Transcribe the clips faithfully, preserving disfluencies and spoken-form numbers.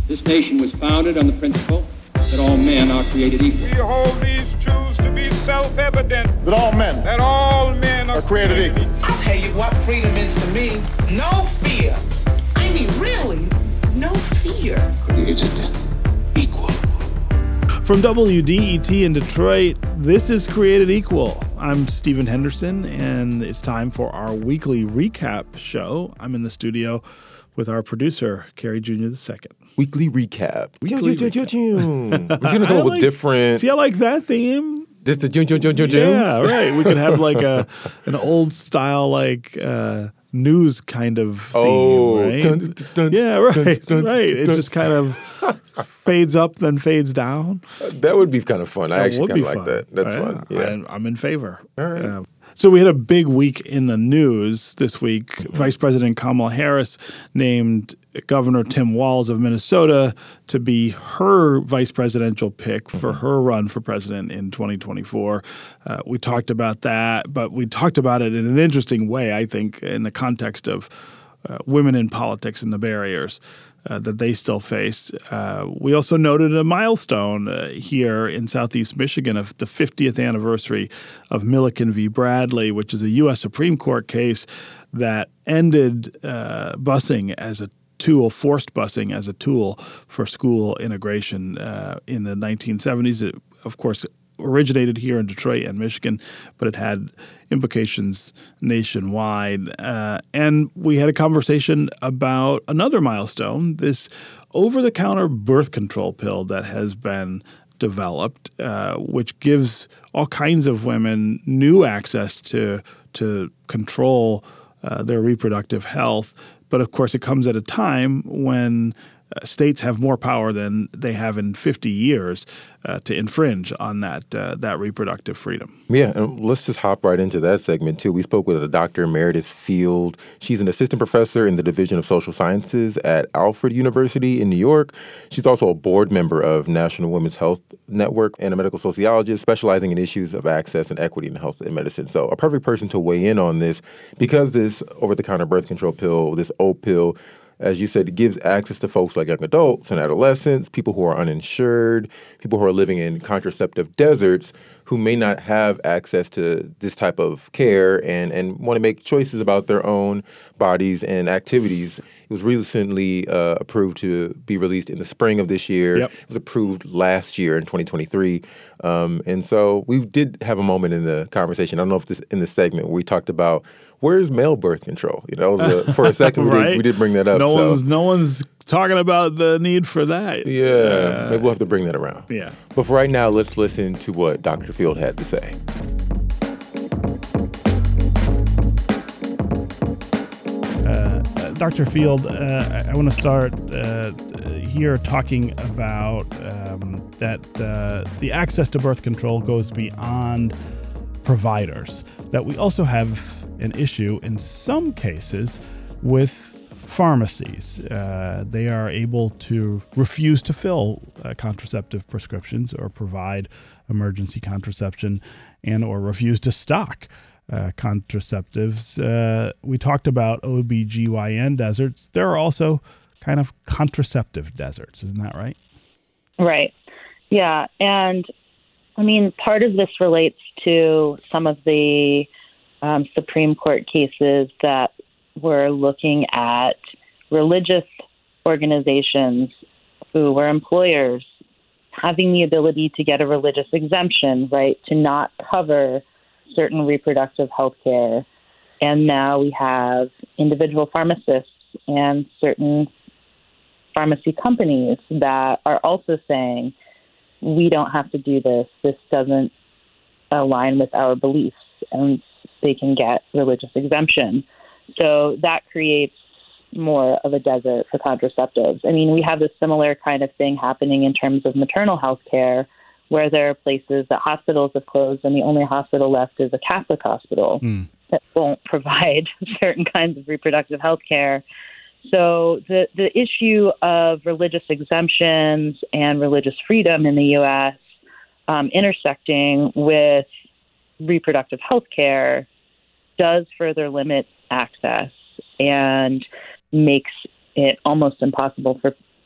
This nation was founded on the principle that all men are created equal. We hold these truths to be self-evident. That all men. That all men are, are created, created equal. I'll tell you what freedom is to me. No fear. I mean, really, no fear. Created equal. From W D E T in Detroit, this is Created Equal. I'm Stephen Henderson, and it's time for our weekly recap show. I'm in the studio with our producer, Carrie Junior the second. Weekly recap. Weekly We're recap. going to go like, with different. See, I like that theme. Just the June, June, June, June, June. Yeah, right. We could have like a an old style, like uh, news kind of theme, oh, right? Dun, dun, yeah, right, dun, dun, right. Dun, it dun. just kind of fades up, then fades down. That would be kind of fun. That I actually would kind be of like fun. that. That's yeah, fun. Yeah, I'm, I'm in favor. All right. Yeah. So we had a big week in the news this week. Mm-hmm. Vice President Kamala Harris named Governor Tim Walz of Minnesota to be her vice presidential pick for mm-hmm. her run for president in twenty twenty-four. Uh, we talked about that, but we talked about it in an interesting way, I think, in the context of uh, women in politics and the barriers Uh, that they still face. Uh, we also noted a milestone uh, here in Southeast Michigan of the fiftieth anniversary of Milliken v. Bradley, which is a U S Supreme Court case that ended uh, busing as a tool, forced busing as a tool for school integration uh, in the nineteen seventies. It, of course, originated here in Detroit and Michigan, but it had implications nationwide. Uh, and we had a conversation about another milestone, this over-the-counter birth control pill that has been developed, uh, which gives all kinds of women new access to, to control uh, their reproductive health. But of course, it comes at a time when Uh, states have more power than they have in fifty years uh, to infringe on that uh, that reproductive freedom. Yeah, and let's just hop right into that segment, too. We spoke with a Doctor Meredith Field. She's an assistant professor in the Division of Social Sciences at Alfred University in New York. She's also a board member of National Women's Health Network and a medical sociologist specializing in issues of access and equity in health and medicine. So a perfect person to weigh in on this because this over-the-counter birth control pill, this O pill, as you said, it gives access to folks like young adults and adolescents, people who are uninsured, people who are living in contraceptive deserts who may not have access to this type of care and, and want to make choices about their own bodies and activities. It was recently uh, approved to be released in the spring of this year. Yep. It was approved last year in twenty twenty-three. Um, and so we did have a moment in the conversation. I don't know if this in this segment where we talked about where's male birth control? You know, the, for a second we, right? did, we did bring that up. No so. one's no one's talking about the need for that. Yeah, uh, maybe we'll have to bring that around. Yeah. But for right now, let's listen to what Doctor Field had to say. Uh, Doctor Field, uh, I, I want to start uh, here talking about um, that uh, the access to birth control goes beyond providers, that we also have an issue in some cases with pharmacies. Uh, they are able to refuse to fill uh, contraceptive prescriptions or provide emergency contraception and or refuse to stock uh, contraceptives. Uh, we talked about O B G Y N deserts. There are also kind of contraceptive deserts. Isn't that right? Right. Yeah. And I mean, part of this relates to some of the um, Supreme Court cases that were looking at religious organizations who were employers having the ability to get a religious exemption, right, to not cover certain reproductive health care. And now we have individual pharmacists and certain pharmacy companies that are also saying, we don't have to do this. This doesn't align with our beliefs, and they can get religious exemption. So that creates more of a desert for contraceptives. I mean, we have this similar kind of thing happening in terms of maternal health care, where there are places that hospitals have closed and the only hospital left is a Catholic hospital mm. that won't provide certain kinds of reproductive health care. So the, the issue of religious exemptions and religious freedom in the U S um, intersecting with reproductive health care does further limit access and makes it almost impossible for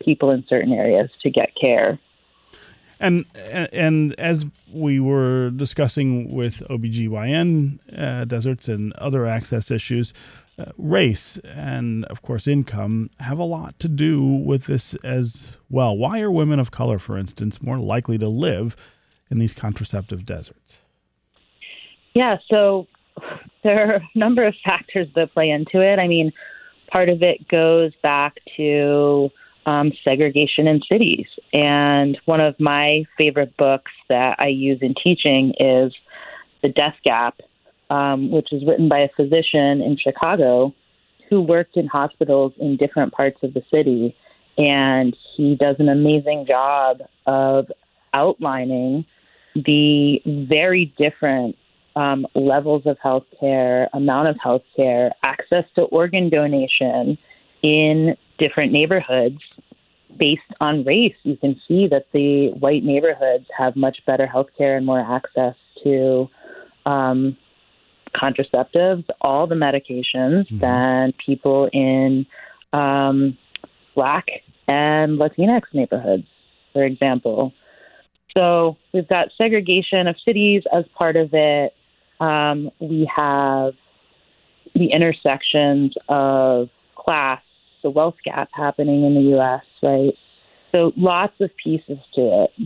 people in certain areas to get care. And and as we were discussing with O B G Y N uh, deserts and other access issues, uh, race and, of course, income have a lot to do with this as well. Why are women of color, for instance, more likely to live in these contraceptive deserts? Yeah, so there are a number of factors that play into it. I mean, part of it goes back to Um, segregation in cities. And one of my favorite books that I use in teaching is The Death Gap, um, which is written by a physician in Chicago who worked in hospitals in different parts of the city. And he does an amazing job of outlining the very different um, levels of healthcare, amount of healthcare, access to organ donation in different neighborhoods based on race. You can see that the white neighborhoods have much better healthcare and more access to um, contraceptives, all the medications, mm-hmm. than people in um, Black and Latinx neighborhoods, for example. So we've got segregation of cities as part of it. Um, we have the intersections of class, the wealth gap happening in the U S, right? So lots of pieces to it.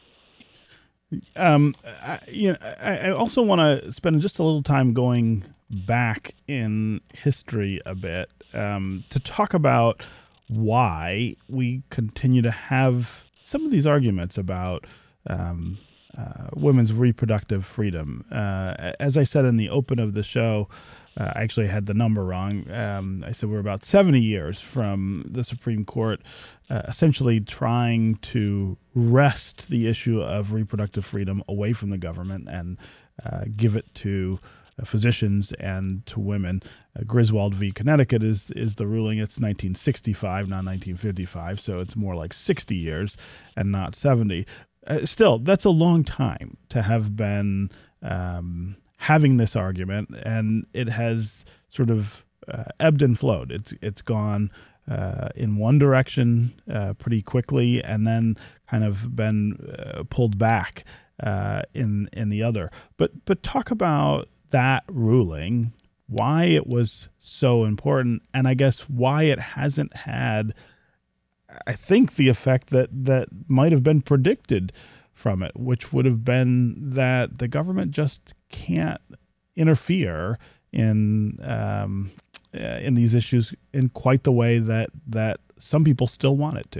Um, I, you know, I, I also want to spend just a little time going back in history a bit um, to talk about why we continue to have some of these arguments about um, uh, women's reproductive freedom. Uh, as I said in the open of the show, Uh, I actually had the number wrong. Um, I said we're about seventy years from the Supreme Court uh, essentially trying to wrest the issue of reproductive freedom away from the government and uh, give it to uh, physicians and to women. Uh, Griswold v. Connecticut is is the ruling. It's nineteen sixty-five, not nineteen fifty-five, so it's more like sixty years and not seventy. Uh, still, that's a long time to have been Um, having this argument, and it has sort of uh, ebbed and flowed. It's it's gone uh, in one direction uh, pretty quickly, and then kind of been uh, pulled back uh, in in the other. But but talk about that ruling, why it was so important, and I guess why it hasn't had, I think, the effect that that might have been predicted from it, which would have been that the government just can't interfere in um, in these issues in quite the way that that some people still want it to.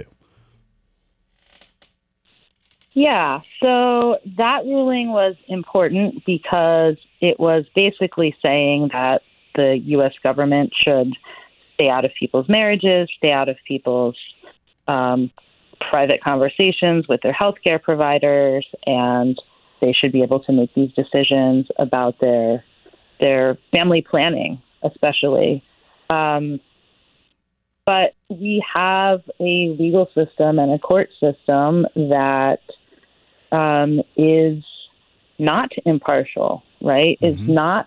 Yeah, so that ruling was important because it was basically saying that the U S government should stay out of people's marriages, stay out of people's um, private conversations with their healthcare providers, and they should be able to make these decisions about their their family planning, especially. Um, but we have a legal system and a court system that um, is not impartial, right? Mm-hmm. Is not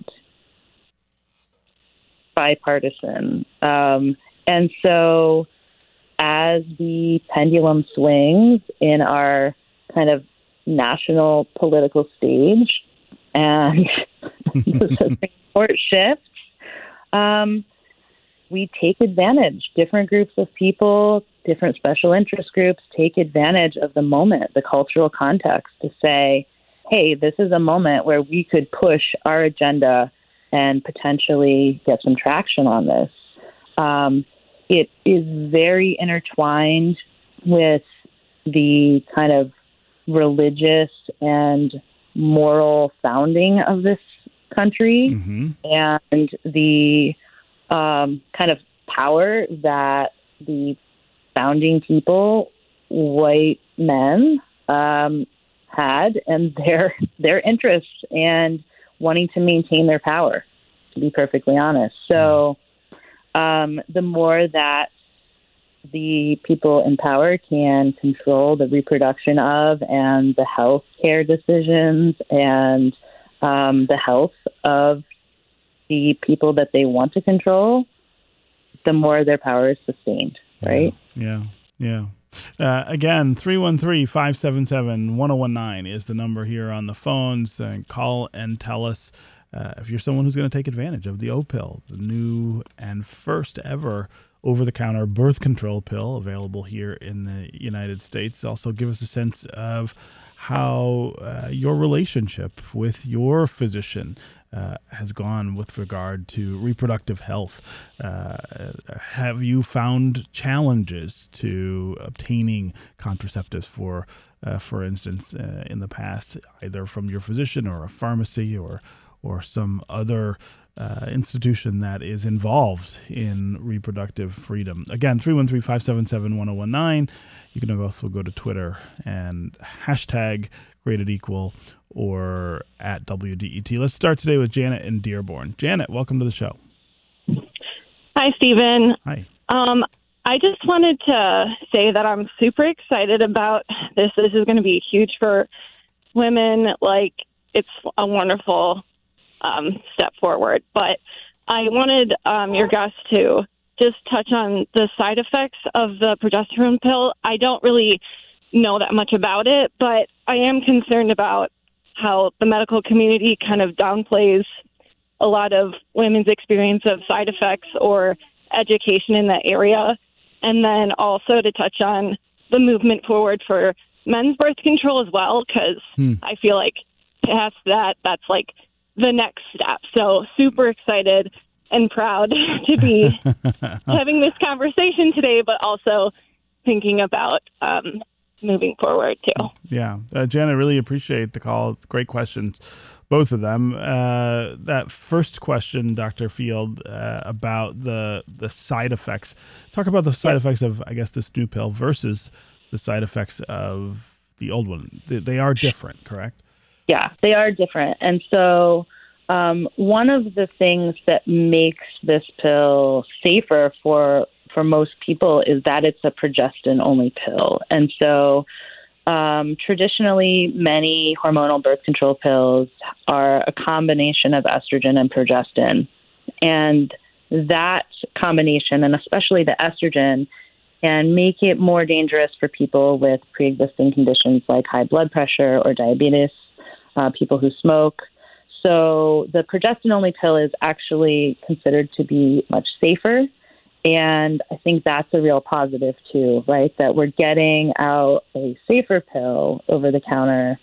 bipartisan. Um, and so as the pendulum swings in our kind of national political stage and the Supreme Court shifts, um, we take advantage. Different groups of people, different special interest groups take advantage of the moment, the cultural context, to say, hey, this is a moment where we could push our agenda and potentially get some traction on this. Um, it is very intertwined with the kind of religious and moral founding of this country, mm-hmm. and the um, kind of power that the founding people, white men, um, had, and their their interests and wanting to maintain their power, to be perfectly honest. So um, the more that the people in power can control the reproduction of and the health care decisions and um, the health of the people that they want to control, the more their power is sustained, right? Yeah, yeah. yeah. Uh, again, three one three, five seven seven, one oh one nine is the number here on the phones. And call and tell us uh, if you're someone who's going to take advantage of the O-Pill, the new and first ever over-the-counter birth control pill available here in the United States. Also give us a sense of how uh, your relationship with your physician uh, has gone with regard to reproductive health. Uh, have you found challenges to obtaining contraceptives for, uh, for instance, uh, in the past, either from your physician or a pharmacy or or some other uh, institution that is involved in reproductive freedom? Again, three one three, five seven seven, one oh one nine. You can also go to Twitter and hashtag Created Equal or at W D E T. Let's start today with Janet in Dearborn. Janet, welcome to the show. Hi, Stephen. Hi. Um, I just wanted to say that I'm super excited about this. This is going to be huge for women. Like, it's a wonderful um, step forward. But I wanted um, your guest to just touch on the side effects of the progesterone pill. I don't really know that much about it, but I am concerned about how the medical community kind of downplays a lot of women's experience of side effects or education in that area. And then also to touch on the movement forward for men's birth control as well, because hmm. I feel like past that, that's like the next step. So super excited and proud to be having this conversation today, but also thinking about um, moving forward too. Yeah. Uh, Jen, I really appreciate the call. Great questions, both of them. Uh, that first question, Doctor Field, uh, about the the side effects. Talk about the side effects of, I guess, this new pill versus the side effects of the old one. They, they are different, correct? Yeah, they are different. And so um, one of the things that makes this pill safer for for most people is that it's a progestin-only pill. And so um, traditionally, many hormonal birth control pills are a combination of estrogen and progestin. And that combination, and especially the estrogen, can make it more dangerous for people with pre-existing conditions like high blood pressure or diabetes, uh, people who smoke. So the progestin-only pill is actually considered to be much safer. And I think that's a real positive too, right? That we're getting out a safer pill over the counter.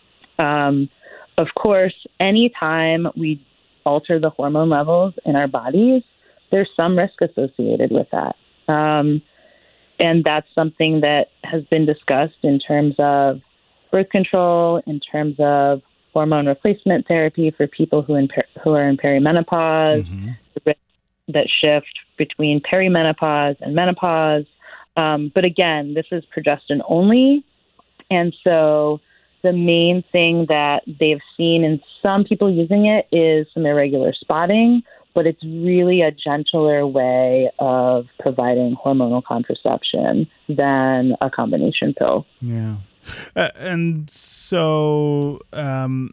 Um, of course, anytime we alter the hormone levels in our bodies, there's some risk associated with that. Um, and that's something that has been discussed in terms of birth control, in terms of hormone replacement therapy for people who, in per- who are in perimenopause, mm-hmm. the risk that shift between perimenopause and menopause. Um, but again, this is progestin only. And so the main thing that they've seen in some people using it is some irregular spotting, but it's really a gentler way of providing hormonal contraception than a combination pill. Yeah. Uh, and so um,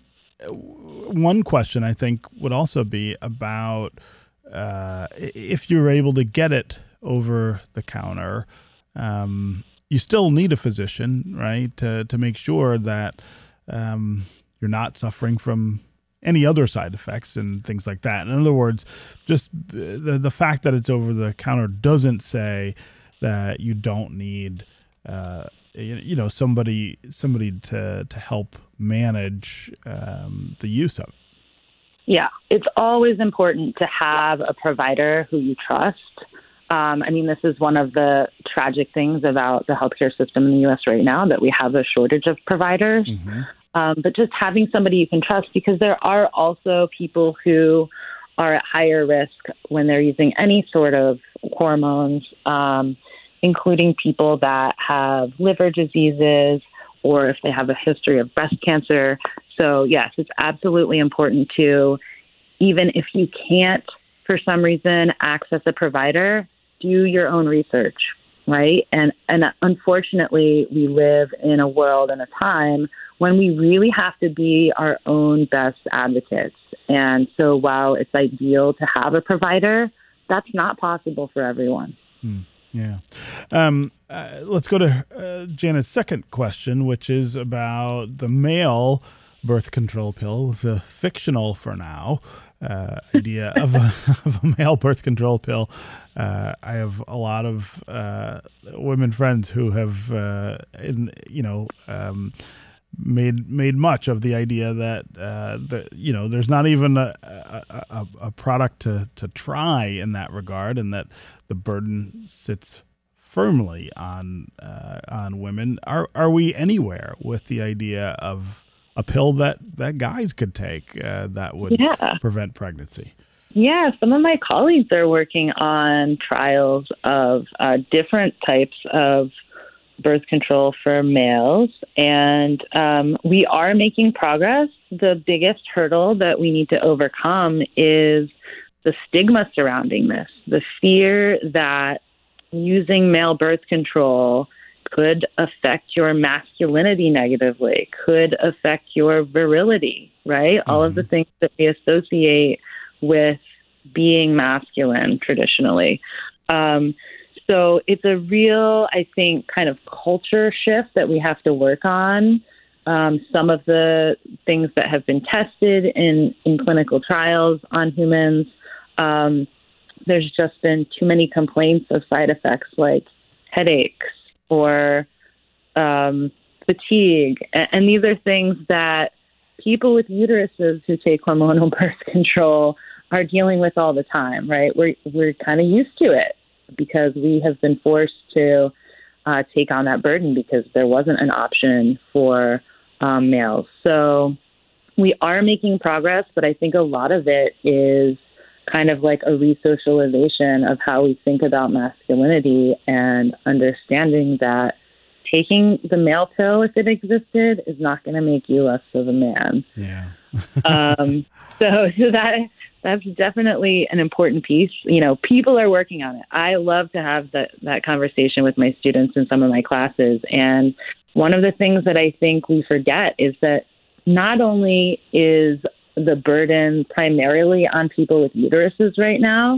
one question I think would also be about Uh, if you're able to get it over the counter, um, you still need a physician, right, to to make sure that um, you're not suffering from any other side effects and things like that. In other words, just the the fact that it's over the counter doesn't say that you don't need, uh, you, you know, somebody somebody to to help manage um, the use of it. Yeah, it's always important to have a provider who you trust. Um, I mean, this is one of the tragic things about the healthcare system in the U S right now, that we have a shortage of providers. Mm-hmm. Um, but just having somebody you can trust, because there are also people who are at higher risk when they're using any sort of hormones, um, including people that have liver diseases or if they have a history of breast cancer. So, yes, it's absolutely important to, even if you can't, for some reason, access a provider, do your own research, right? And and unfortunately, we live in a world and a time when we really have to be our own best advocates. And so while it's ideal to have a provider, that's not possible for everyone. Hmm. Yeah. Um, uh, let's go to uh, Janet's second question, which is about the male birth control pill, the fictional for now uh, idea of a, of a male birth control pill. Uh, I have a lot of uh, women friends who have, uh, in, you know, um, made made much of the idea that uh, that you know there's not even a, a, a product to, to try in that regard, and that the burden sits firmly on uh, on women. Are are we anywhere with the idea of a pill that, that guys could take uh, that would yeah. prevent pregnancy? Yeah, some of my colleagues are working on trials of uh, different types of birth control for males, and um, we are making progress. The biggest hurdle that we need to overcome is the stigma surrounding this, the fear that using male birth control could affect your masculinity negatively, could affect your virility, right? Mm-hmm. All of the things that we associate with being masculine traditionally. Um, so it's a real, I think, kind of culture shift that we have to work on. Um, some of the things that have been tested in, in clinical trials on humans, um, there's just been too many complaints of side effects like headaches or um, fatigue. And, and these are things that people with uteruses who take hormonal birth control are dealing with all the time, right? We're, we're kind of used to it because we have been forced to uh, take on that burden because there wasn't an option for um, males. So we are making progress, but I think a lot of it is kind of like a resocialization of how we think about masculinity and understanding that taking the male pill, if it existed, is not going to make you less of a man. Yeah. um, so, so that that's definitely an important piece. You know, people are working on it. I love to have that, that conversation with my students in some of my classes. And one of the things that I think we forget is that not only is the burden primarily on people with uteruses right now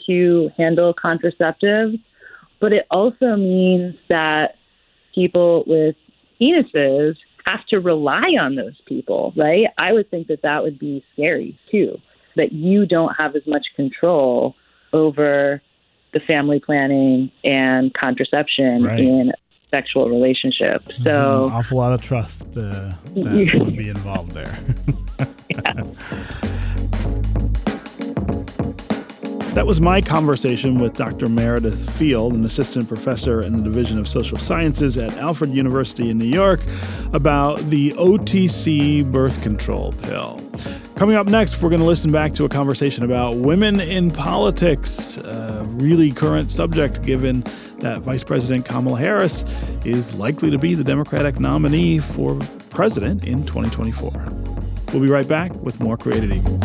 to handle contraceptives, but it also means that people with penises have to rely on those people, right? I would think that that would be scary too, that you don't have as much control over the family planning and contraception right. in sexual relationship. There's so an awful lot of trust uh, that would be involved there. Yeah. That was my conversation with Doctor Meredith Field, an assistant professor in the Division of Social Sciences at Alfred University in New York, about the O T C birth control pill. Coming up next, we're going to listen back to a conversation about women in politics, a really current subject given that Vice President Kamala Harris is likely to be the Democratic nominee for president in twenty twenty-four. We'll be right back with more Created Equal.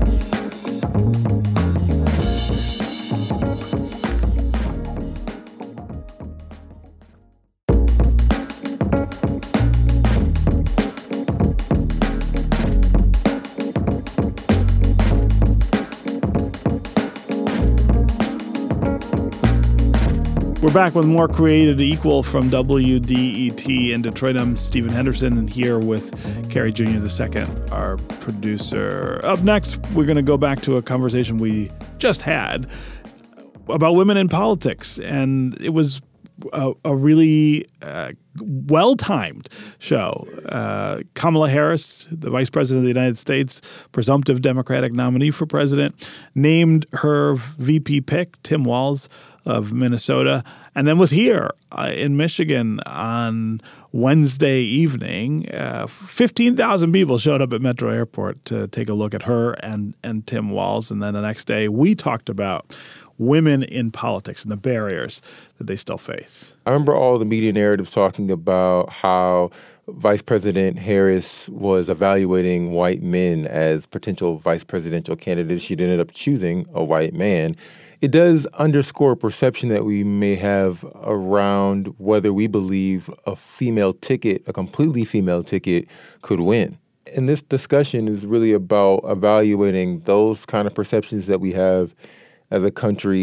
We're back with more Created Equal from W D E T in Detroit. I'm Stephen Henderson, and here with Carrie Junior the second, our producer. Up next, we're going to go back to a conversation we just had about women in politics, and it was a, a really uh, well-timed show. Uh, Kamala Harris, the Vice President of the United States, presumptive Democratic nominee for president, named her V P pick, Tim Walz of Minnesota, and then was here uh, in Michigan on Wednesday evening. Uh, fifteen thousand people showed up at Metro Airport to take a look at her and, and Tim Walz. And then the next day, we talked about women in politics and the barriers that they still face. I remember all the media narratives talking about how Vice President Harris was evaluating white men as potential vice presidential candidates. She ended up choosing a white man. It does underscore a perception that we may have around whether we believe a female ticket, a completely female ticket, could win. And this discussion is really about evaluating those kind of perceptions that we have as a country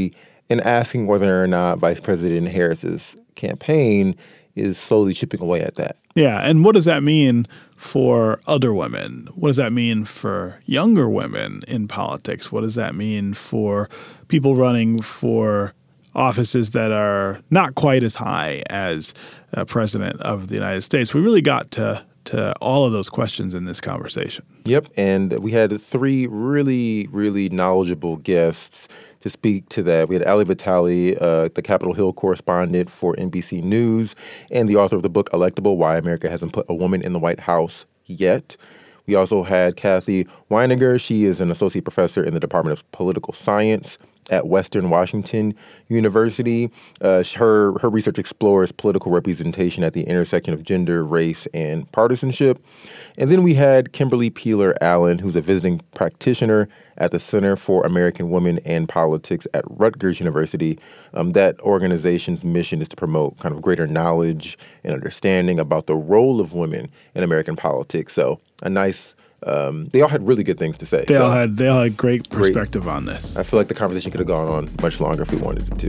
and asking whether or not Vice President Harris's campaign is slowly chipping away at that. Yeah, and what does that mean for other women? What does that mean for younger women in politics? What does that mean for people running for offices that are not quite as high as uh, President of the United States? We really got to to all of those questions in this conversation. Yep, and we had three really, really knowledgeable guests to speak to that. We had Ali Vitale, uh, the Capitol Hill correspondent for N B C News, and the author of the book Electable: Why America Hasn't Put a Woman in the White House Yet. We also had Kathy Weininger. She is an associate professor in the Department of Political Science at Western Washington University. Uh, her her research explores political representation at the intersection of gender, race, and partisanship. And then we had Kimberly Peeler Allen, who's a visiting practitioner at the Center for American Women and Politics at Rutgers University. Um, that organization's mission is to promote kind of greater knowledge and understanding about the role of women in American politics. So a nice Um, they all had really good things to say. They so, all had they all had great perspective great. on this. I feel like the conversation could have gone on much longer if we wanted it to.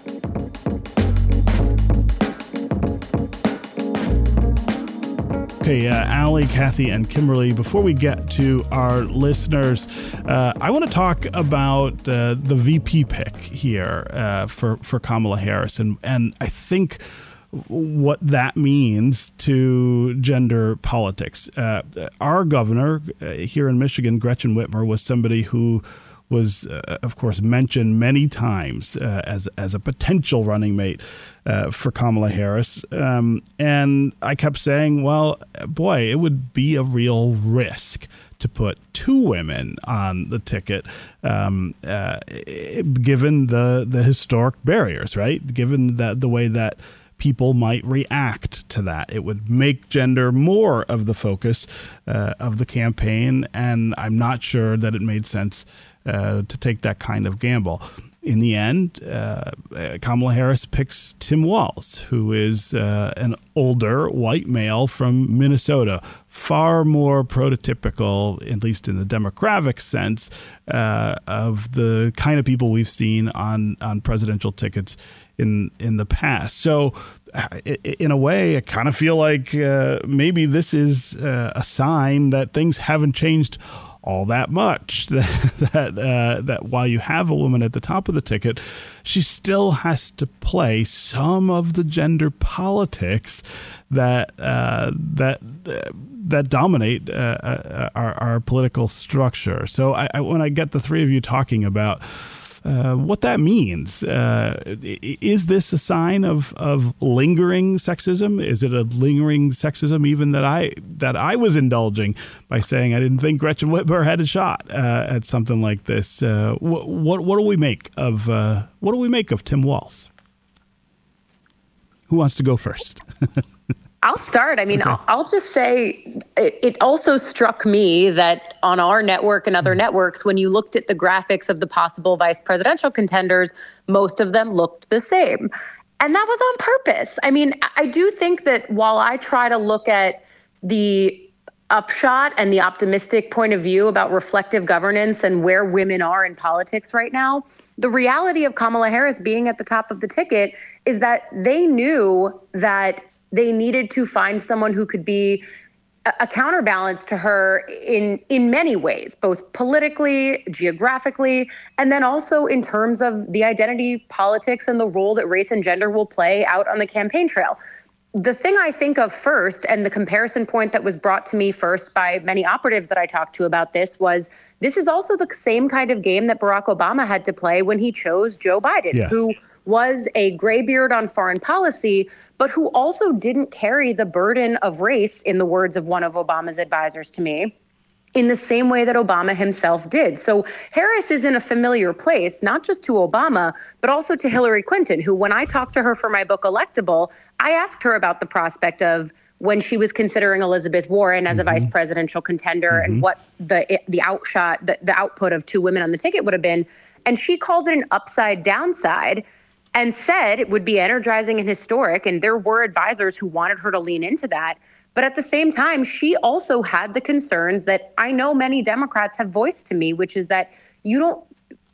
Okay, uh, Ali, Kathy, and Kimberly, before we get to our listeners, uh, I want to talk about uh, the V P pick here uh, for, for Kamala Harris. And, and I think what that means to gender politics. Uh, our governor uh, here in Michigan, Gretchen Whitmer, was somebody who was, uh, of course, mentioned many times uh, as as a potential running mate uh, for Kamala Harris. Um, and I kept saying, well, boy, it would be a real risk to put two women on the ticket, um, uh, given the, the historic barriers, right? Given that the way that people might react to that. It would make gender more of the focus uh, of the campaign, and I'm not sure that it made sense uh, to take that kind of gamble. In the end, uh, Kamala Harris picks Tim Walz, who is uh, an older white male from Minnesota, far more prototypical, at least in the demographic sense, uh, of the kind of people we've seen on, on presidential tickets in in the past. So in a way, I kind of feel like uh, maybe this is uh, a sign that things haven't changed all that much, that that, uh, that while you have a woman at the top of the ticket, she still has to play some of the gender politics that uh, that uh, that dominate uh, our, our political structure. So I, I, when I get the three of you talking about Uh, what that means. Uh, is this a sign of, of lingering sexism? Is it a lingering sexism even that I that I was indulging by saying I didn't think Gretchen Whitmer had a shot uh, at something like this? Uh, what, what what do we make of uh, what do we make of Tim Walz? Who wants to go first? I'll start. I mean, Okay. I'll, I'll just say it, it also struck me that on our network and other networks, when you looked at the graphics of the possible vice presidential contenders, most of them looked the same. And that was on purpose. I mean, I do think that while I try to look at the upshot and the optimistic point of view about reflective governance and where women are in politics right now, the reality of Kamala Harris being at the top of the ticket is that they knew that they needed to find someone who could be a, a counterbalance to her in in many ways, both politically, geographically, and then also in terms of the identity politics and the role that race and gender will play out on the campaign trail. The thing I think of first, and the comparison point that was brought to me first by many operatives that I talked to about this, was this is also the same kind of game that Barack Obama had to play when he chose Joe Biden, Yes. who was a graybeard on foreign policy, but who also didn't carry the burden of race, in the words of one of Obama's advisors to me, in the same way that Obama himself did. So Harris is in a familiar place, not just to Obama, but also to Hillary Clinton, who, when I talked to her for my book Electable, I asked her about the prospect of when she was considering Elizabeth Warren as a vice presidential contender and what the the outshot, the, the output of two women on the ticket would have been. And she called it an upside downside and said it would be energizing and historic. And there were advisors who wanted her to lean into that. But at the same time, she also had the concerns that I know many Democrats have voiced to me, which is that you don't,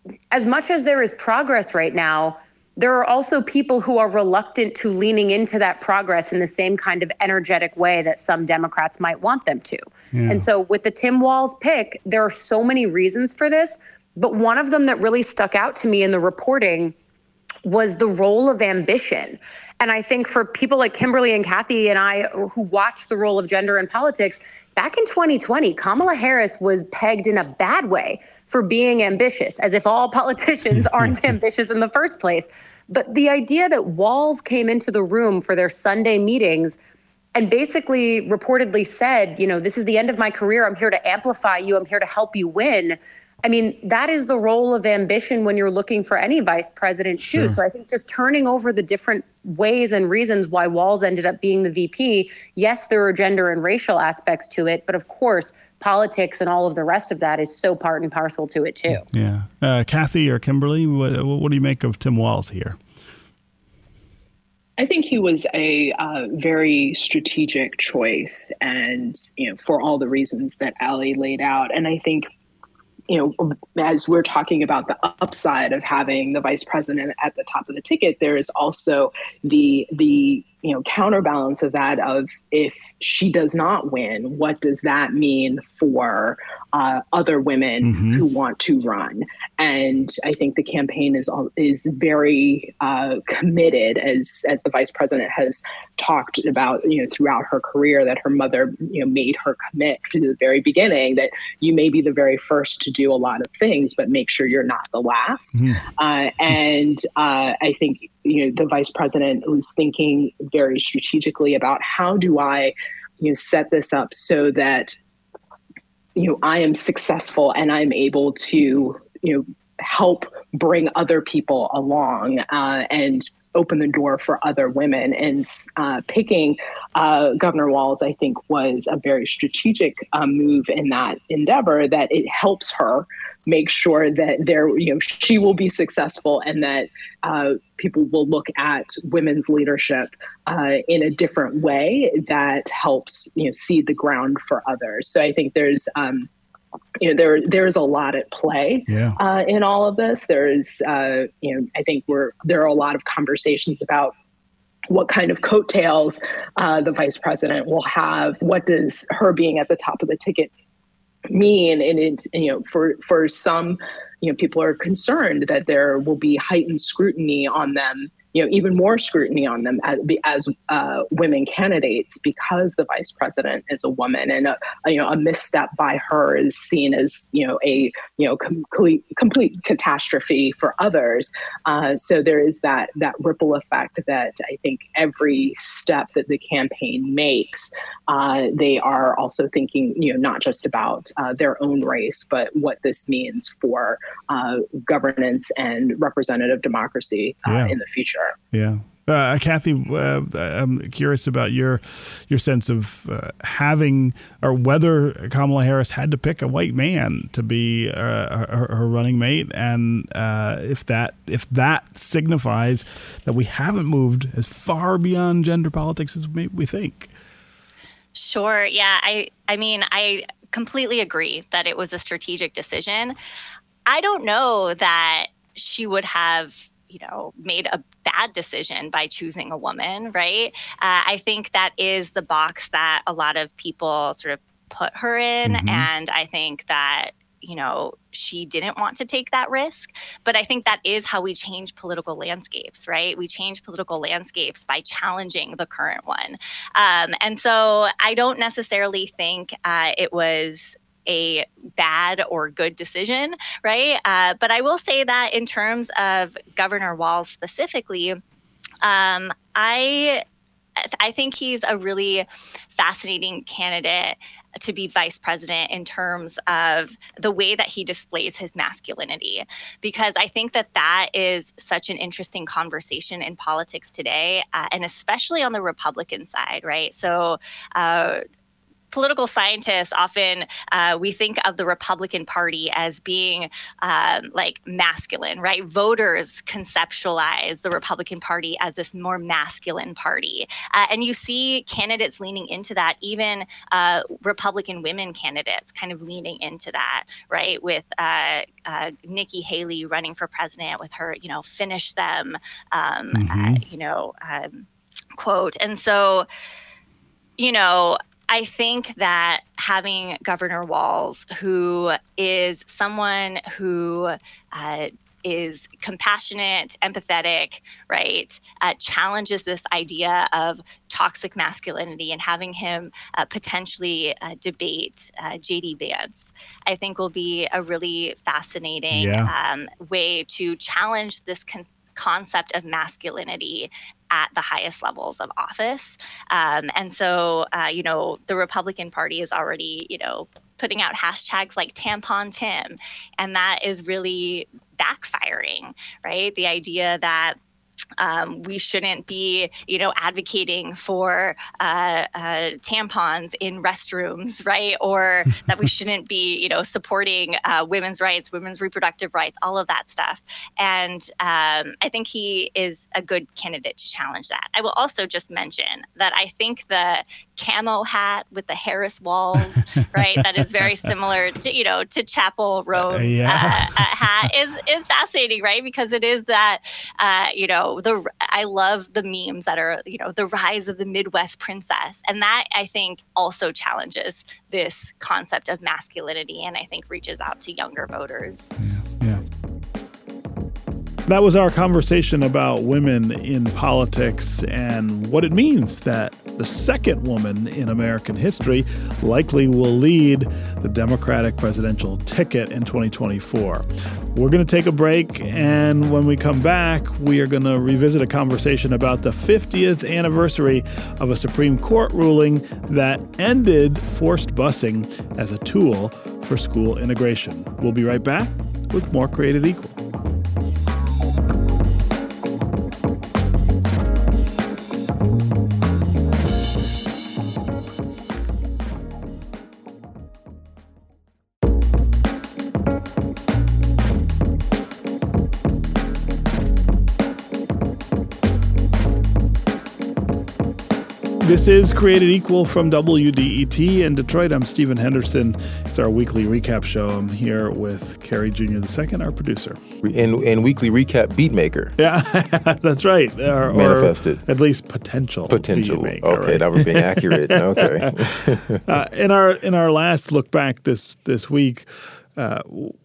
as much as there is progress right now, there are also people who are reluctant to leaning into that progress in the same kind of energetic way that some Democrats might want them to. Yeah. And so with the Tim Walz pick, there are so many reasons for this, but one of them that really stuck out to me in the reporting was the role of ambition. And I think for people like Kimberly and Kathy and I who watched the role of gender in politics, back in twenty twenty, Kamala Harris was pegged in a bad way for being ambitious, as if all politicians aren't ambitious in the first place. But the idea that Walz came into the room for their Sunday meetings and basically reportedly said, you know, this is the end of my career. I'm here to amplify you. I'm here to help you win. I mean, that is the role of ambition when you're looking for any vice president too. Sure. So I think just turning over the different ways and reasons why Walz ended up being the V P, yes, there are gender and racial aspects to it, but of course, politics and all of the rest of that is so part and parcel to it too. Yeah. Uh, Kathy or Kimberly, what, what do you make of Tim Walz here? I think he was a uh, very strategic choice, and, you know, for all the reasons that Ali laid out. And I think, you know, as we're talking about the upside of having the vice president at the top of the ticket, there is also the the you know counterbalance of that of if she does not win, what does that mean for uh, other women mm-hmm. who want to run? And I think the campaign is is very uh, committed, as as the vice president has talked about, you know, throughout her career, that her mother, you know, made her commit to the very beginning that you may be the very first to do a lot of things, but make sure you're not the last. Mm-hmm. Uh, and uh, I think, you know, the vice president was thinking very strategically about how do I, you know, set this up so that, you know, I am successful and I'm able to, you know, help bring other people along uh, and open the door for other women. And uh, picking uh, Governor Walz, I think, was a very strategic uh, move in that endeavor, that it helps her make sure that there, you know, she will be successful and that uh, people will look at women's leadership uh, in a different way that helps, you know, seed the ground for others. So I think there's, um, you know, there there's a lot at play yeah. uh, in all of this. There's, uh, you know, I think we're there are a lot of conversations about what kind of coattails uh, the vice president will have. What does her being at the top of the ticket mean? And it's, you know, for for some, you know, people are concerned that there will be heightened scrutiny on them, you know, even more scrutiny on them as as uh, women candidates, because the vice president is a woman, and a, a, you know, a misstep by her is seen as, you know, a you know complete complete catastrophe for others. Uh, so there is that that ripple effect that I think every step that the campaign makes, uh, they are also thinking, you know, not just about uh, their own race, but what this means for uh, governance and representative democracy uh, yeah. in the future. Yeah. Uh, Kathy, uh, I'm curious about your your sense of uh, having, or whether Kamala Harris had to pick a white man to be uh, her, her running mate, and uh, if that if that signifies that we haven't moved as far beyond gender politics as maybe we think. Sure. Yeah. I I mean, I completely agree that it was a strategic decision. I don't know that she would have, you know, made a bad decision by choosing a woman, right? Uh, I think that is the box that a lot of people sort of put her in. Mm-hmm. And I think that, you know, she didn't want to take that risk. But I think that is how we change political landscapes, right? We change political landscapes by challenging the current one. Um, and so I don't necessarily think uh, it was a bad or good decision, right? Uh, but I will say that in terms of Governor Walz specifically, um, I I think he's a really fascinating candidate to be vice president in terms of the way that he displays his masculinity, because I think that that is such an interesting conversation in politics today, uh, and especially on the Republican side, right? So, uh, political scientists often, uh, we think of the Republican Party as being um, like masculine, right? Voters conceptualize the Republican Party as this more masculine party. Uh, and you see candidates leaning into that, even uh, Republican women candidates kind of leaning into that, right? With uh, uh, Nikki Haley running for president with her, you know, finish them, um, Mm-hmm. uh, you know, um, quote. And so, you know, I think that having Governor Walz, who is someone who uh, is compassionate, empathetic, right, uh, challenges this idea of toxic masculinity, and having him uh, potentially uh, debate uh, J D Vance, I think will be a really fascinating Yeah. um, way to challenge this con- concept of masculinity at the highest levels of office. Um, and so, uh, you know, the Republican Party is already, you know, putting out hashtags like Tampon Tim, and that is really backfiring, right? The idea that Um, we shouldn't be, you know, advocating for uh, uh, tampons in restrooms, right? Or that we shouldn't be, you know, supporting uh, women's rights, women's reproductive rights, all of that stuff. And um, I think he is a good candidate to challenge that. I will also just mention that I think the camo hat with the Harris walls, right, that is very similar to, you know, to Chapel Roan Uh, yeah. uh, uh, hat is is fascinating, right? Because it is that, uh, you know, the I love the memes that are, you know, the rise of the Midwest princess. And that, I think, also challenges this concept of masculinity, and I think reaches out to younger voters. Yeah. That was our conversation about women in politics and what it means that the second woman in American history likely will lead the Democratic presidential ticket in twenty twenty-four. We're going to take a break, and when we come back, we are going to revisit a conversation about the fiftieth anniversary of a Supreme Court ruling that ended forced busing as a tool for school integration. We'll be right back with more Created Equal. This is Created Equal from W D E T in Detroit. I'm Stephen Henderson. It's our weekly recap show. I'm here with Kerry Junior the second, our producer. And, and weekly recap beatmaker. Yeah, that's right. Or, Manifested. Or at least potential. Potential. beatmaker, Okay, right? that was being accurate. Okay. uh, in our in our last look back this this week, uh,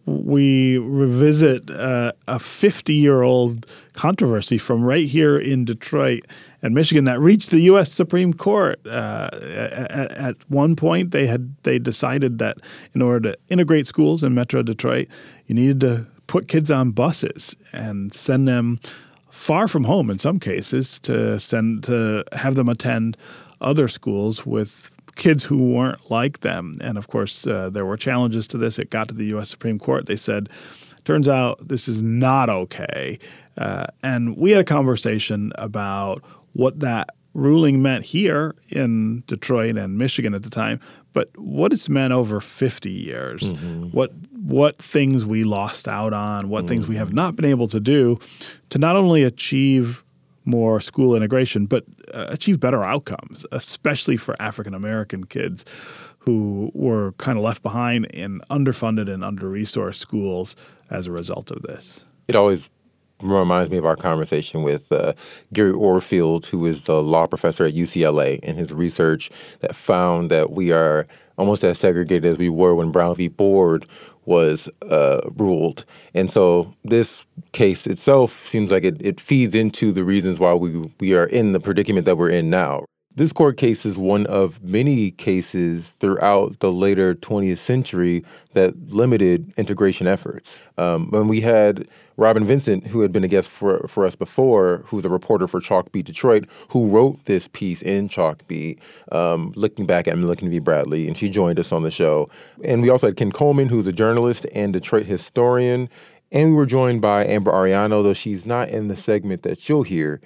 we revisit uh, a fifty-year-old controversy from right here in Detroit and Michigan that reached the U S Supreme Court. Uh, at, at one point, they had they decided that in order to integrate schools in Metro Detroit, you needed to put kids on buses and send them far from home in some cases to send to have them attend other schools with kids who weren't like them. And of course, uh, there were challenges to this. It got to the U S Supreme Court. They said, turns out this is not okay. Uh, and we had a conversation about what that ruling meant here in Detroit and Michigan at the time, but what it's meant over fifty years, mm-hmm. what what things we lost out on, what mm-hmm. things we have not been able to do to not only achieve more school integration, but uh, achieve better outcomes, especially for African-American kids who were kind of left behind in underfunded and under-resourced schools as a result of this. It always reminds me of our conversation with uh, Gary Orfield, who is the law professor at U C L A, and his research that found that we are almost as segregated as we were when Brown v. Board was uh, ruled. And so this case itself seems like it, it feeds into the reasons why we we are in the predicament that we're in now. This court case is one of many cases throughout the later twentieth century that limited integration efforts. Um, when we had Robin Vincent, who had been a guest for, for us before, who's a reporter for Chalkbeat Detroit, who wrote this piece in Chalkbeat, um, looking back at Milliken v. Bradley, and she joined us on the show. And we also had Ken Coleman, who's a journalist and Detroit historian. And we were joined by Amber Ariano, though she's not in the segment that you'll hear.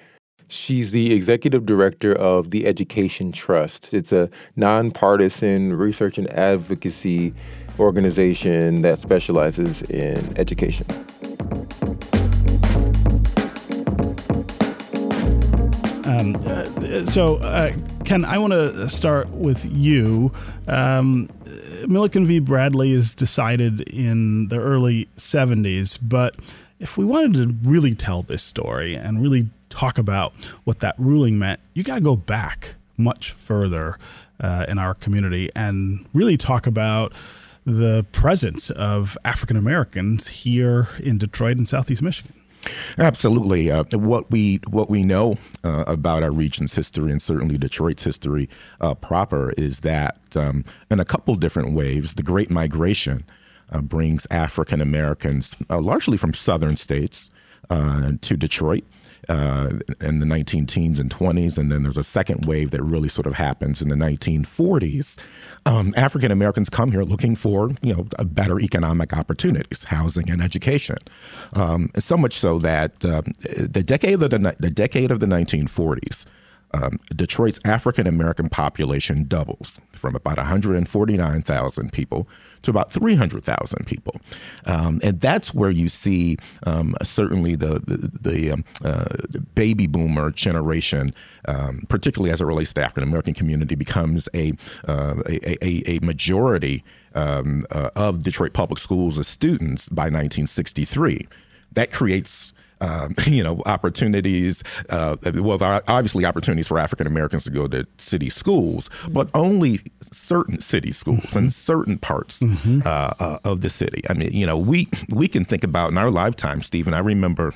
She's the executive director of the Education Trust. It's a nonpartisan research and advocacy organization that specializes in education. Um, uh, so, uh, Ken, I want to start with you. Um, Milliken v. Bradley is decided in the early seventies, but if we wanted to really tell this story and really talk about what that ruling meant, you got to go back much further uh, in our community and really talk about the presence of African Americans here in Detroit and Southeast Michigan. Absolutely. Uh, what we what we know uh, about our region's history, and certainly Detroit's history uh, proper, is that um, in a couple different waves, the Great Migration uh, brings African Americans, uh, largely from southern states, uh, to Detroit uh, in the nineteen teens and twenties. And then there's a second wave that really sort of happens in the nineteen forties. Um, African Americans come here looking for, you know, better economic opportunities, housing and education. Um, so much so that uh, the decade of the, the decade of the nineteen forties, um, Detroit's African American population doubles from about one hundred forty-nine thousand people to about three hundred thousand people. Um, and that's where you see um, certainly the, the, the um, uh, baby boomer generation, um, particularly as it relates to the African American community, becomes a, uh, a, a, a majority um, uh, of Detroit public schools as students by nineteen sixty-three. That creates Um, you know, opportunities, uh, well, there are obviously opportunities for African Americans to go to city schools, but only certain city schools mm-hmm. in certain parts mm-hmm. uh, uh, of the city. I mean, you know, we we can think about in our lifetime, Stephen, I remember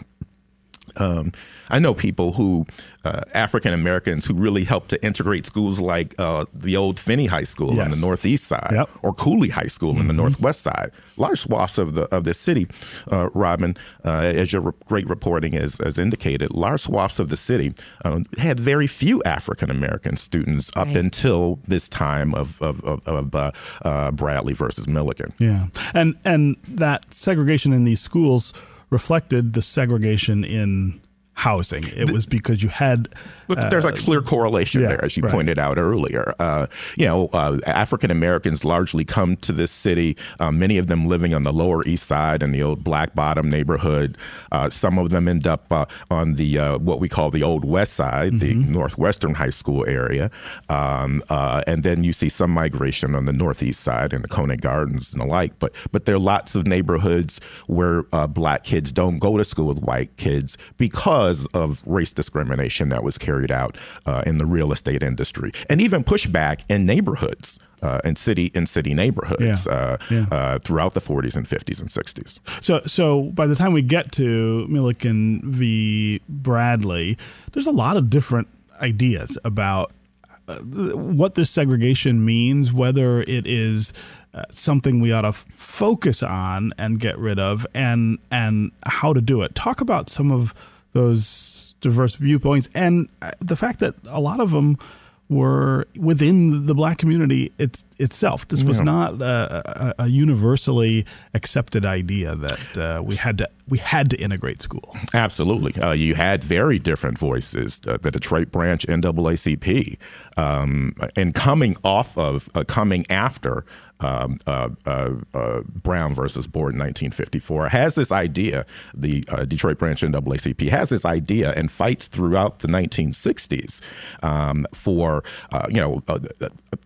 Um, I know people who, uh, African Americans, who really helped to integrate schools like uh, the old Finney High School yes. on the northeast side, yep. or Cooley High School mm-hmm. on the northwest side. Large swaths of the of the city, uh, Robin, uh, as your re- great reporting has, has indicated, large swaths of the city uh, had very few African American students up right. until this time of of, of, of uh, uh, Bradley versus Milliken. Yeah, and and that segregation in these schools reflected the segregation in housing. It was because you had... Uh, There's a clear correlation yeah, there, as you right. pointed out earlier. Uh, you know, uh, African Americans largely come to this city, uh, many of them living on the Lower East Side in the old Black Bottom neighborhood. Uh, some of them end up uh, on the uh, what we call the Old West Side, mm-hmm. the Northwestern High School area. Um, uh, and then you see some migration on the Northeast Side in the Conant Gardens and the like. But, but there are lots of neighborhoods where uh, black kids don't go to school with white kids because of race discrimination that was carried out uh, in the real estate industry, and even pushback in neighborhoods, uh, in city in city neighborhoods yeah. Uh, yeah. Uh, throughout the forties and fifties and sixties. So, so by the time we get to Milliken v. Bradley, there's a lot of different ideas about uh, what this segregation means, whether it is uh, something we ought to f- focus on and get rid of, and and how to do it. Talk about some of those diverse viewpoints, and the fact that a lot of them were within the black community it's, itself. This was yeah. not a, a, a universally accepted idea that uh, we had to we had to integrate school. Absolutely, uh, you had very different voices. Uh, the Detroit branch N double A C P, um, and coming off of uh, coming after. Um, uh, uh, uh, Brown versus Board in nineteen fifty-four has this idea, the uh, Detroit branch N double A C P has this idea and fights throughout the nineteen sixties um, for, uh, you know, uh, uh,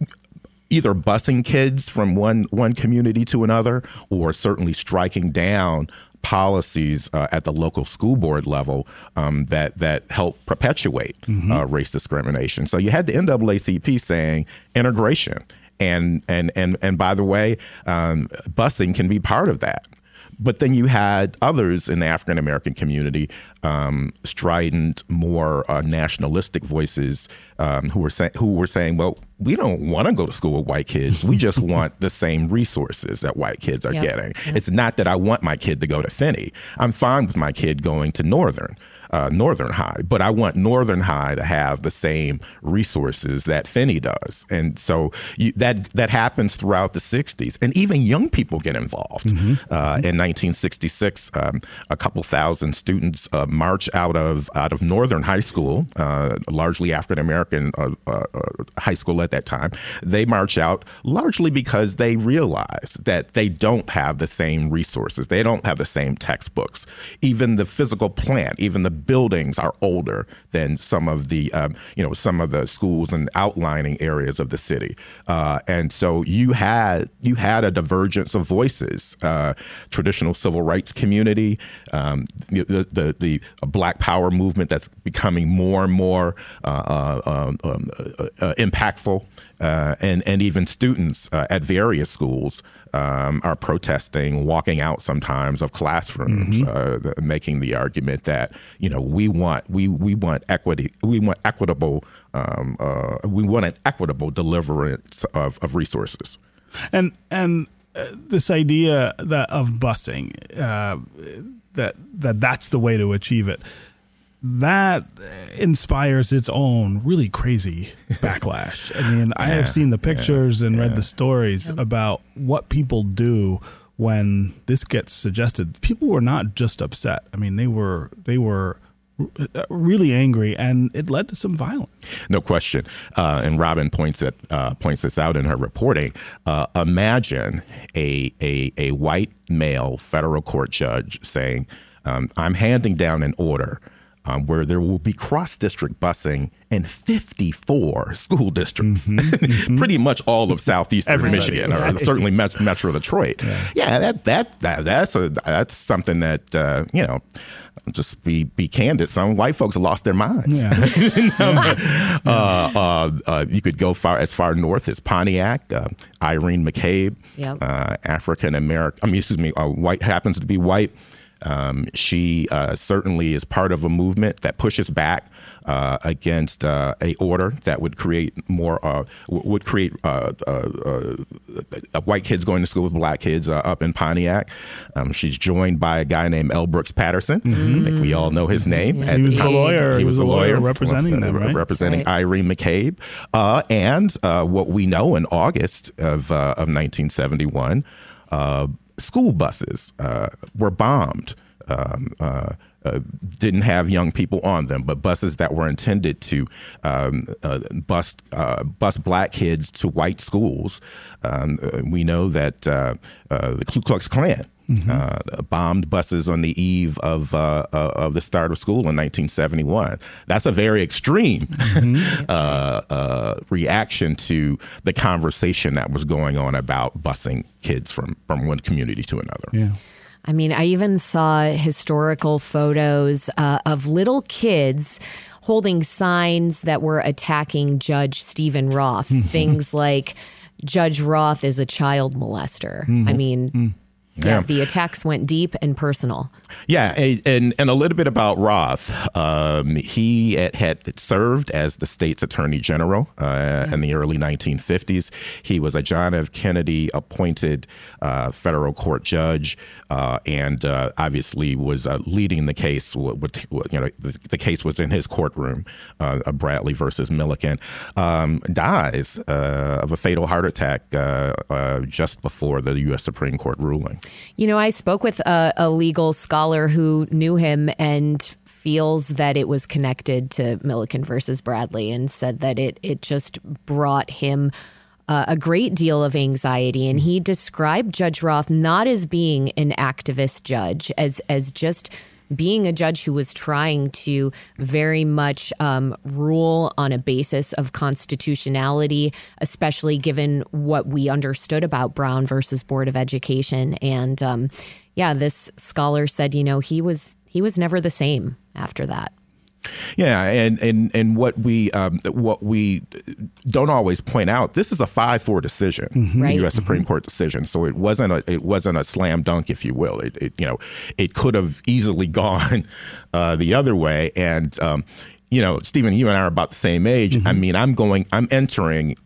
either busing kids from one, one community to another, or certainly striking down policies uh, at the local school board level um, that that help perpetuate mm-hmm. uh, race discrimination. So you had the N double A C P saying integration. And and and and by the way, um, busing can be part of that. But then you had others in the African American community, um, strident, more uh, nationalistic voices, um, who were saying who were saying, well, we don't want to go to school with white kids. We just want the same resources that white kids are yep. getting. Yep. It's not that I want my kid to go to Finney. I'm fine with my kid going to Northern. Uh, Northern High, but I want Northern High to have the same resources that Finney does. And so you, that that happens throughout the sixties. And even young people get involved. Mm-hmm. Uh, in nineteen sixty-six, um, a couple thousand students uh, march out of out of Northern High School, uh, largely African-American uh, uh, high school at that time. They march out largely because they realize that they don't have the same resources. They don't have the same textbooks. Even the physical plant, even the buildings are older than some of the, um, you know, some of the schools and outlining areas of the city, uh, and so you had you had a divergence of voices. Uh, traditional civil rights community, um, the, the the Black Power movement that's becoming more and more uh, uh, um, uh, uh, impactful, uh, and and even students uh, at various schools um, are protesting, walking out sometimes of classrooms, mm-hmm. uh, making the argument that, you know, we want we we want equity, we want equitable, um, uh, we want an equitable deliverance of, of resources, and and uh, this idea that of busing, uh, that that that's the way to achieve it. That inspires its own really crazy backlash. I mean, yeah, I have seen the pictures yeah, and read yeah. the stories yeah. about what people do when this gets suggested. People were not just upset. I mean, they were they were really angry, and it led to some violence. No question. Uh, and Robin points it uh, points this out in her reporting. Uh, imagine a, a a white male federal court judge saying, um, "I'm handing down an order Um, where there will be cross-district busing in fifty-four school districts, mm-hmm, mm-hmm. pretty much all of southeastern Everybody, Michigan, or right. certainly Met- Metro Detroit. Yeah, yeah that, that that that's a that's something that uh, you know. Just be be candid. Some white folks have lost their minds. Yeah. you, know? yeah. uh, uh, uh, you could go far as far north as Pontiac. Uh, Irene McCabe, yep. uh, African American. I mean, excuse me, uh, white happens to be white. Um, she uh, certainly is part of a movement that pushes back uh, against uh, a order that would create more uh, w- would create uh, uh, uh, white kids going to school with black kids uh, up in Pontiac. Um, she's joined by a guy named L. Brooks Patterson. Mm-hmm. I think we all know his name. Yeah. He was the lawyer. He, he was the lawyer, lawyer representing them, right? Representing right. Irene McCabe, uh, and uh, what we know in August of uh, of nineteen seventy-one. Uh, School buses uh, were bombed, um, uh, uh, didn't have young people on them, but buses that were intended to um, uh, bus, uh, bus black kids to white schools. Um, uh, we know that uh, uh, the Ku Klux Klan Mm-hmm. Uh, bombed buses on the eve of uh, uh, of the start of school in nineteen seventy-one. That's a very extreme mm-hmm. uh, uh, reaction to the conversation that was going on about busing kids from, from one community to another. Yeah. I mean, I even saw historical photos uh, of little kids holding signs that were attacking Judge Stephen Roth. Things like, Judge Roth is a child molester. Mm-hmm. I mean... Mm-hmm. Yeah, the attacks went deep and personal. Yeah, and and a little bit about Roth. Um, he had, had served as the state's attorney general uh, yeah. in the early nineteen fifties. He was a John F. Kennedy appointed uh, federal court judge, uh, and uh, obviously was uh, leading the case. With, with, you know, the, the case was in his courtroom, uh, Bradley versus Milliken. Um, dies uh, of a fatal heart attack uh, uh, just before the U S Supreme Court ruling. You know, I spoke with a, a legal scholar who knew him and feels that it was connected to Milliken versus Bradley, and said that it it just brought him uh, a great deal of anxiety. And he described Judge Roth not as being an activist judge, as as just being a judge who was trying to very much um, rule on a basis of constitutionality, especially given what we understood about Brown versus Board of Education. And um, yeah, this scholar said, you know, he was he was never the same after that. Yeah, and and and what we um, what we don't always point out, this is a five four decision, mm-hmm. right. U S Supreme mm-hmm. Court decision. So it wasn't a it wasn't a slam dunk, if you will. It, it you know it could have easily gone uh, the other way. And um, you know, Stephen, you and I are about the same age. Mm-hmm. I mean, I'm going, I'm entering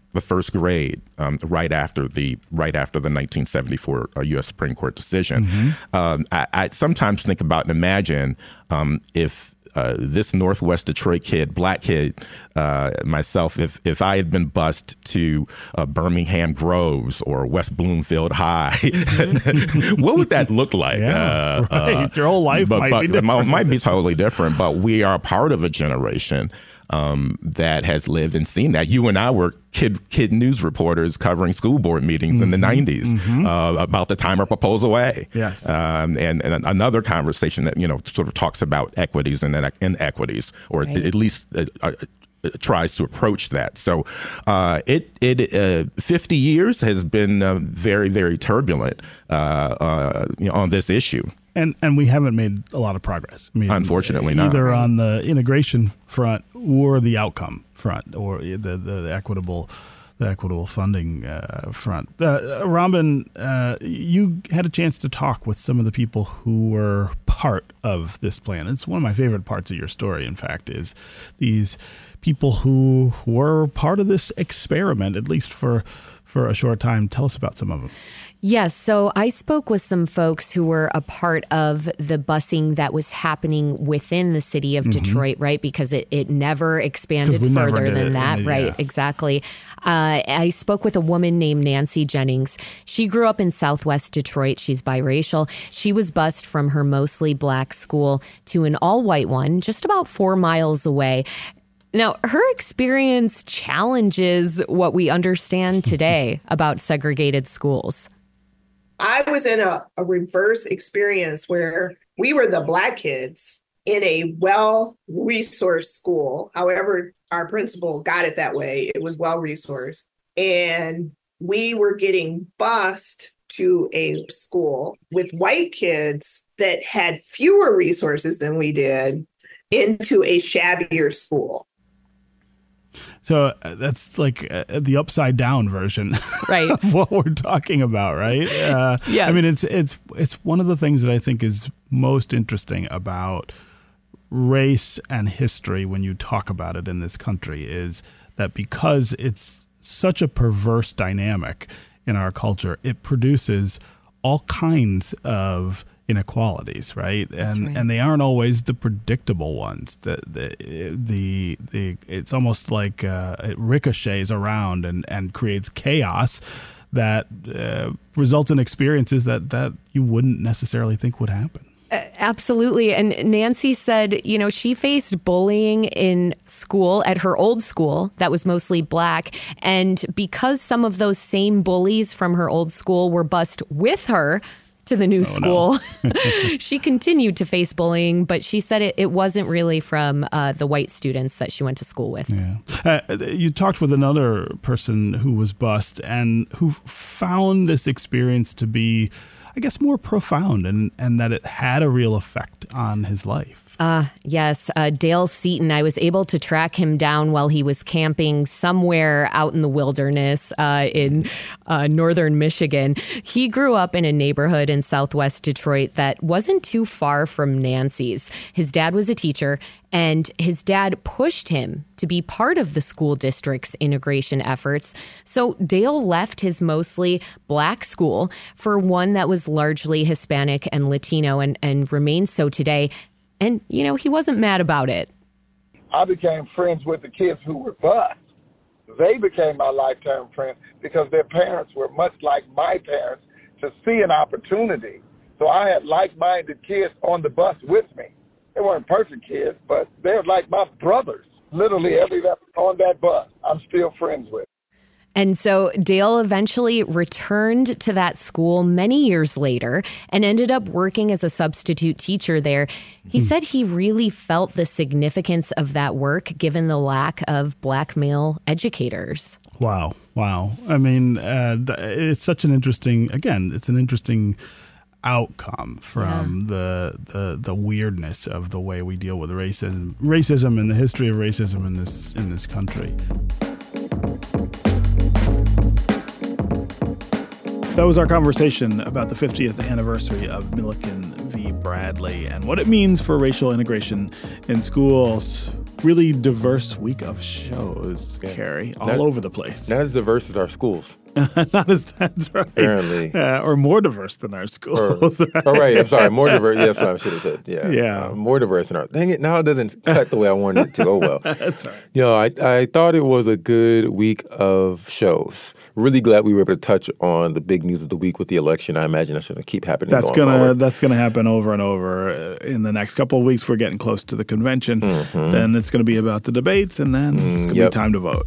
the first grade, um, right after the right after the nineteen seventy-four uh, U S Supreme Court decision. Mm-hmm. Um, I, I sometimes think about and imagine um, if uh, this Northwest Detroit kid, black kid, uh, myself, if if I had been bused to uh, Birmingham Groves or West Bloomfield High, mm-hmm. what would that look like? Yeah, uh, right. Uh, Your whole life but, might but be different. Might be totally different. But we are part of a generation Um, that has lived and seen that. You and I were kid kid news reporters covering school board meetings mm-hmm. in the nineties mm-hmm. uh, about the time of Proposal A. Yes. Um, and, and another conversation that, you know, sort of talks about equities and inequities, or right. at least uh, uh, tries to approach that. So uh, it it uh, fifty years has been uh, very, very turbulent uh, uh, you know, on this issue. And and we haven't made a lot of progress. I mean, Unfortunately not. Either on the integration front or the outcome front, or the, the, the equitable the equitable funding uh, front. Uh, Robin, uh, you had a chance to talk with some of the people who were part of this plan. It's one of my favorite parts of your story, in fact, is these people who were part of this experiment, at least for for a short time. Tell us about some of them. Yes. So I spoke with some folks who were a part of the busing that was happening within the city of mm-hmm. Detroit, right? Because it, it never expanded further than that. The, right. Yeah. Exactly. Uh, I spoke with a woman named Nancy Jennings. She grew up in Southwest Detroit. She's biracial. She was bused from her mostly black school to an all-white one just about four miles away. Now, her experience challenges what we understand today about segregated schools. I was in a, a reverse experience where we were the black kids in a well-resourced school. However, our principal got it that way. It was well-resourced. And we were getting bused to a school with white kids that had fewer resources than we did into a shabbier school. So uh, that's like uh, the upside down version right. of what we're talking about, right? Uh, yeah. I mean, it's it's it's one of the things that I think is most interesting about race and history when you talk about it in this country is that because it's such a perverse dynamic in our culture, it produces all kinds of inequalities, right? And right. and they aren't always the predictable ones. The the the, the it's almost like uh, it ricochets around and, and creates chaos that uh, results in experiences that, that you wouldn't necessarily think would happen. Uh, absolutely. And Nancy said, you know, she faced bullying in school at her old school that was mostly black. And because some of those same bullies from her old school were bused with her to the new oh, school, no. she continued to face bullying, but she said it, it wasn't really from uh, the white students that she went to school with. Yeah. Uh, you talked with another person who was bused and who found this experience to be, I guess, more profound and, and that it had a real effect on his life. Uh, yes, uh, Dale Seaton. I was able to track him down while he was camping somewhere out in the wilderness uh, in uh, northern Michigan. He grew up in a neighborhood in Southwest Detroit that wasn't too far from Nancy's. His dad was a teacher, and his dad pushed him to be part of the school district's integration efforts. So Dale left his mostly black school for one that was largely Hispanic and Latino and, and remains so today. And, you know, he wasn't mad about it. I became friends with the kids who were bused. They became my lifetime friends because their parents were much like my parents to see an opportunity. So I had like-minded kids on the bus with me. They weren't perfect kids, but they're like my brothers. Literally every on that bus, I'm still friends with. And so Dale eventually returned to that school many years later and ended up working as a substitute teacher there. He hmm. said he really felt the significance of that work given the lack of black male educators. Wow. Wow. I mean, uh, it's such an interesting, again, it's an interesting outcome from yeah. the, the the weirdness of the way we deal with racism, racism and the history of racism in this in this country. That was our conversation about the fiftieth anniversary of Milliken v. Bradley and what it means for racial integration in schools. really diverse week of shows, yeah. Carrie, all not, over the place. Not as diverse as our schools. Not as that's right. Apparently. Uh, or more diverse than our schools. Or, right? Oh, right. I'm sorry. More diverse. Yeah, that's what I should have said. Yeah. Yeah. Uh, more diverse than our. Dang it. Now it doesn't cut the way I wanted it to. Oh, well. That's all right. You know, I, I thought it was a good week of shows. Really glad we were able to touch on the big news of the week with the election. I imagine that's going to keep happening. That's going gonna forward. that's gonna happen over and over in the next couple of weeks. We're getting close to the convention. Mm-hmm. Then it's going to be about the debates, and then mm, it's going to yep. be time to vote.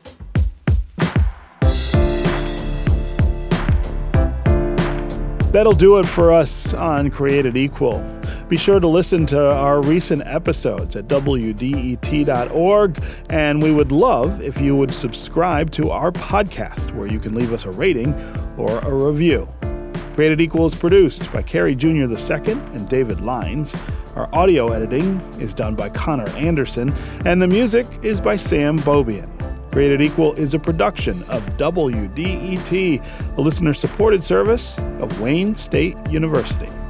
That'll do it for us on Created Equal. Be sure to listen to our recent episodes at W D E T dot org, and we would love if you would subscribe to our podcast, where you can leave us a rating or a review. Created Equal is produced by Carrie Junior the Second and David Lines. Our audio editing is done by Connor Anderson, and the music is by Sam Bobian. Created Equal is a production of W D E T, a listener-supported service of Wayne State University.